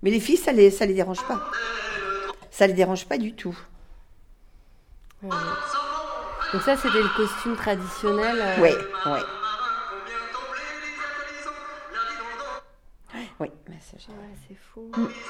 Mais les filles, ça les dérange pas. Ça les dérange pas du tout. Ouais. Donc ça, c'était le costume traditionnel. Oui, oui. Oui, mais ça, Ouais, c'est fou.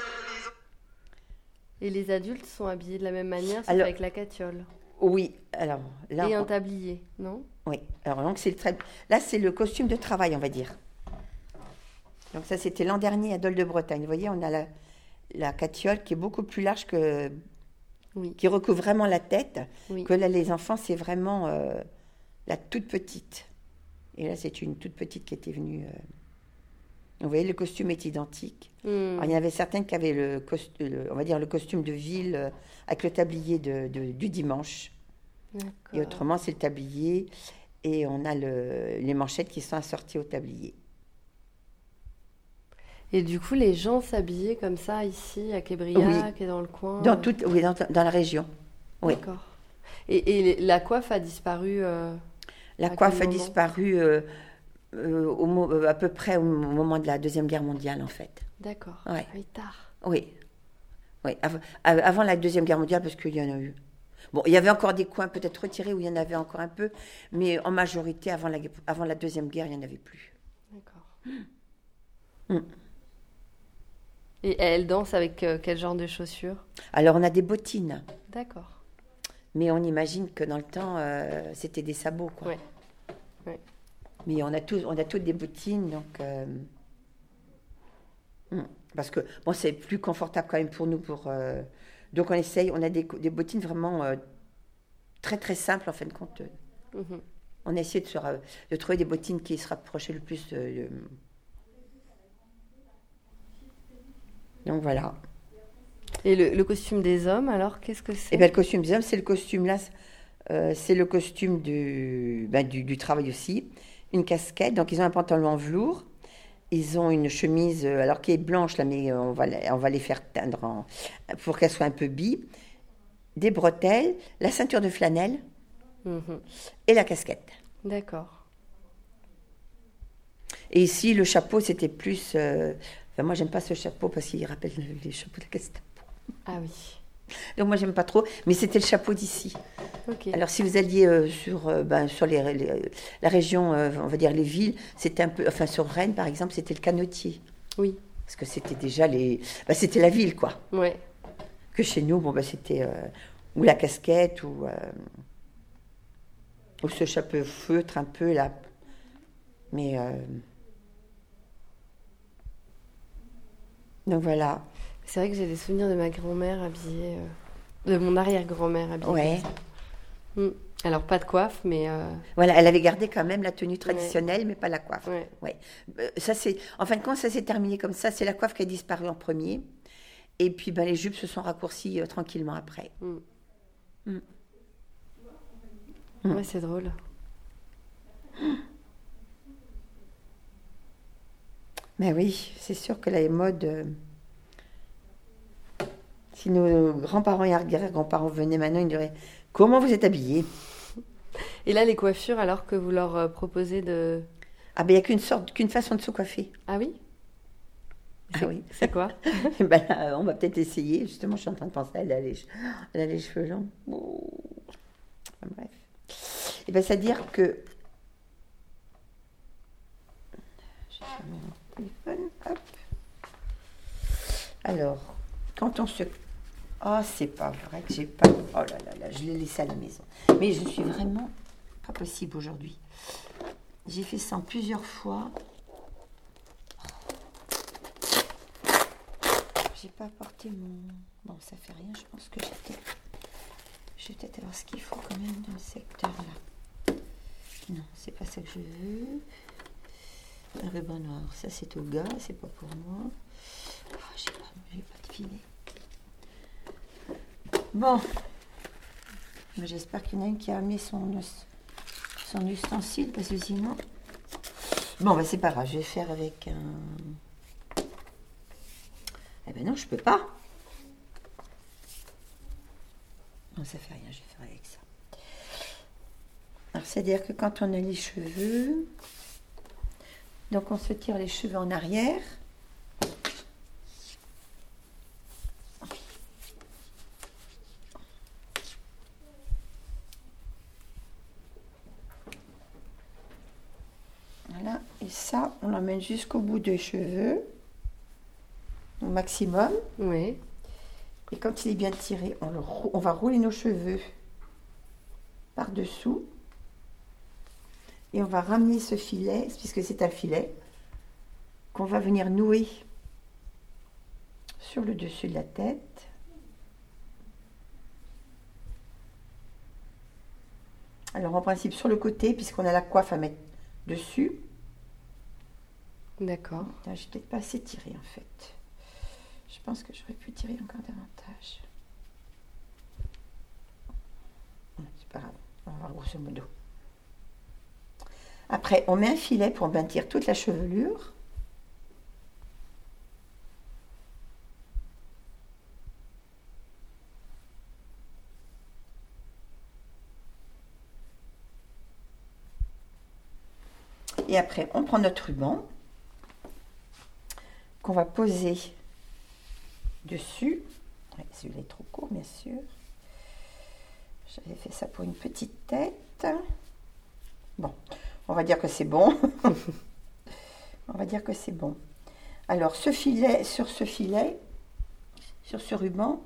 Et les adultes sont habillés de la même manière, sauf Alors, avec la catiole. oui, alors là, Et un tablier, non? oui. Alors donc là, c'est le costume de travail, on va dire. Donc ça, c'était l'an dernier à Dol de Bretagne. Vous voyez, on a la catiole qui est beaucoup plus large Oui. qui recouvre vraiment la tête. Oui. Que là, les enfants, c'est vraiment la toute petite. Et là, c'est une toute petite qui était venue. Vous voyez, le costume est identique. Alors, il y en avait certaines qui avaient on va dire le costume de ville avec le tablier du dimanche. D'accord. Et autrement, c'est le tablier et on a les manchettes qui sont assorties au tablier. Et du coup, les gens s'habillaient comme ça ici, à Québriac et dans le coin. Oui, dans la région. Oui. D'accord. Et la coiffe a disparu. La coiffe a disparu à peu près au moment de la Deuxième Guerre mondiale, en fait. D'accord. Ouais. Oui, tard. Oui. Oui. Avant la Deuxième Guerre mondiale, parce qu'il y en a eu. Bon, il y avait encore des coins peut-être retirés où il y en avait encore un peu, mais en majorité, avant la Deuxième Guerre, il n'y en avait plus. D'accord. Et elle danse avec quel genre de chaussures? Alors, on a des bottines. D'accord. Mais on imagine que dans le temps, c'était des sabots, quoi. Ouais. Ouais. Mais on a toutes des bottines, donc... Parce que, bon, c'est plus confortable quand même pour nous. Donc, on essaye, on a des bottines vraiment très, très simples, en fin de compte. On a essayé de trouver des bottines qui se rapprochaient le plus Donc, voilà. Et le costume des hommes, alors, qu'est-ce que c'est? Eh bien, le costume des hommes, c'est le costume, là, c'est le costume du travail aussi. Une casquette, donc ils ont un pantalon en velours. Ils ont une chemise, alors qui est blanche, là, mais on va les faire teindre pour qu'elle soit un peu bi. Des bretelles, la ceinture de flanelle et la casquette. D'accord. Et ici, le chapeau, c'était plus... moi, j'aime pas ce chapeau parce qu'il rappelle les chapeaux de Gestapo. Ah oui. Donc moi, j'aime pas trop, mais c'était le chapeau d'ici. Ok. Alors, si vous alliez sur la région, on va dire les villes, c'était un peu... Enfin, sur Rennes, par exemple, c'était le canotier. Oui. Parce que c'était déjà c'était la ville, quoi. Ouais. Que chez nous, c'était... ou la casquette, ou ce chapeau feutre, un peu, là. Mais... Donc, voilà. C'est vrai que j'ai des souvenirs de ma grand-mère habillée... de mon arrière-grand-mère habillée Ouais. comme ça. Alors, pas de coiffe, mais... Voilà, elle avait gardé quand même la tenue traditionnelle, mais pas la coiffe. Ouais. Ouais. Ça, en fin de compte, ça s'est terminé comme ça. C'est la coiffe qui a disparu en premier. Et puis, les jupes se sont raccourcies tranquillement après. Ouais, c'est drôle. Mais oui, c'est sûr que la mode... Si nos grands-parents et arrière-grands-parents venaient maintenant, ils diraient « Comment vous êtes habillés ?» Et là, les coiffures, alors que vous leur proposez de... Ah ben, il n'y a qu'une façon de se coiffer. Ah oui? Ah oui. C'est quoi? Là, on va peut-être essayer. Justement, je suis en train de penser, elle a les cheveux longs. Enfin, bref. Et bien, c'est-à-dire que... J'ai fermé mon téléphone. Hop. Alors, quand on se... Oh, c'est pas vrai que j'ai pas... Oh là là là, je l'ai laissé à la maison. Mais je suis vraiment pas possible aujourd'hui. J'ai fait ça en plusieurs fois. J'ai pas apporté mon... Bon, ça fait rien, je pense que je vais peut-être avoir ce qu'il faut quand même dans le secteur là. Non, c'est pas ça que je veux. Un ruban noir, ça c'est au gars, c'est pas pour moi. Oh, j'ai pas de filet. Bon, j'espère qu'il y en a une qui a amené son ustensile, parce que sinon... Bon, c'est pas grave, je vais faire avec un... Eh ben non, je peux pas. Non, ça fait rien, je vais faire avec ça. Alors, c'est-à-dire que quand on a les cheveux, donc on se tire les cheveux en arrière. ça, on l'emmène jusqu'au bout des cheveux, au maximum. Oui. Et quand il est bien tiré, on va rouler nos cheveux par-dessous. Et on va ramener ce filet, puisque c'est un filet, qu'on va venir nouer sur le dessus de la tête. Alors en principe sur le côté, puisqu'on a la coiffe à mettre dessus. D'accord. J'ai peut-être pas assez tiré en fait. Je pense que j'aurais pu tirer encore davantage. C'est pas grave, on va voir grosso modo. Après, on met un filet pour bâtir toute la chevelure. Et après, on prend notre ruban qu'on va poser dessus. Ouais, celui-là est trop court, bien sûr. J'avais fait ça pour une petite tête. Bon, on va dire que c'est bon. On va dire que c'est bon. Alors, sur ce ruban,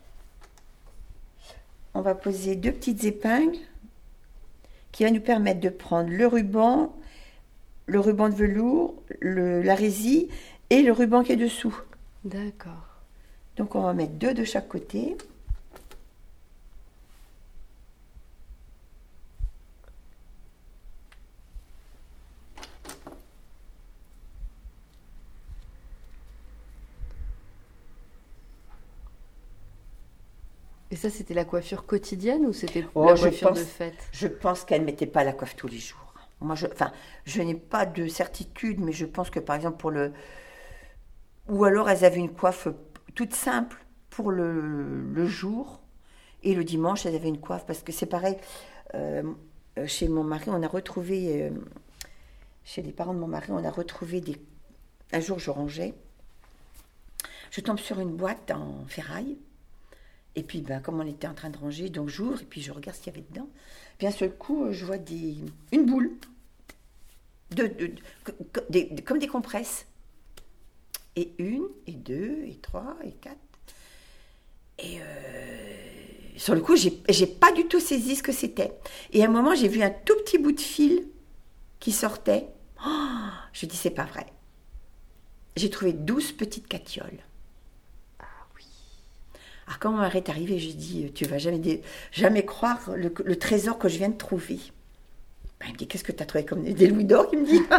on va poser 2 petites épingles qui va nous permettre de prendre le ruban de velours, la résille et le ruban qui est dessous. D'accord. Donc on va mettre 2 de chaque côté. Et ça, c'était la coiffure quotidienne ou c'était la coiffure de fête? Je pense qu'elle ne mettait pas la coiffe tous les jours. Moi, je n'ai pas de certitude, mais je pense que par exemple pour le... Ou alors elles avaient une coiffe toute simple pour le jour, et le dimanche elles avaient une coiffe, parce que c'est pareil, chez mon mari, on a retrouvé, chez les parents de mon mari, on a retrouvé un jour je rangeais, je tombe sur une boîte en ferraille, et puis comme on était en train de ranger, donc j'ouvre, et puis je regarde ce qu'il y avait dedans, puis d'un seul coup je vois une boule, comme des compresses. Et 1, et 2, et 3, et 4. Et sur le coup, j'ai pas du tout saisi ce que c'était. Et à un moment, j'ai vu un tout petit bout de fil qui sortait. Oh, je dis, c'est pas vrai. J'ai trouvé 12 petites catioles. Ah oui. Alors quand mon mari est arrivé, j'ai dit, tu vas jamais croire le trésor que je viens de trouver. Il me dit, qu'est-ce que tu as trouvé comme des louis d'or? Il me dit.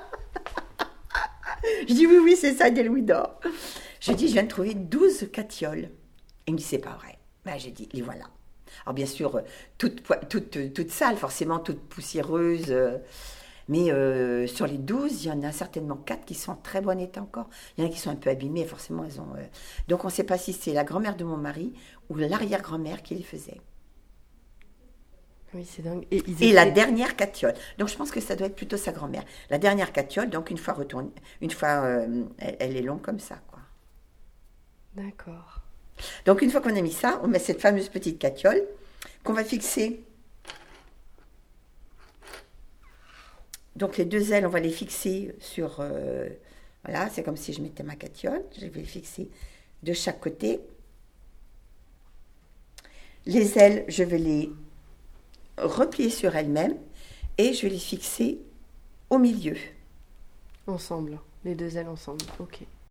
Je dis oui, c'est ça, des louis d'or. Je dis, je viens de trouver 12 catioles. Il me dit, c'est pas vrai. J'ai dit, les voilà. Alors bien sûr, toutes sales, forcément, toutes poussiéreuses. Mais sur les 12, il y en a certainement 4 qui sont en très bon état encore. Il y en a qui sont un peu abîmées, forcément, elles ont... Donc on ne sait pas si c'est la grand-mère de mon mari ou l'arrière-grand-mère qui les faisait. Oui, c'est dingue. Et la dernière catiole. Donc je pense que ça doit être plutôt sa grand-mère. La dernière catiole, donc une fois retournée, elle est longue comme ça, quoi. D'accord. Donc une fois qu'on a mis ça, on met cette fameuse petite catiole qu'on va fixer. Donc les 2 ailes, on va les fixer sur... voilà, c'est comme si je mettais ma catiole. Je vais les fixer de chaque côté. Les ailes, je vais les replier sur elles-mêmes et je vais les fixer au milieu. Ensemble, les 2 ailes ensemble, ok.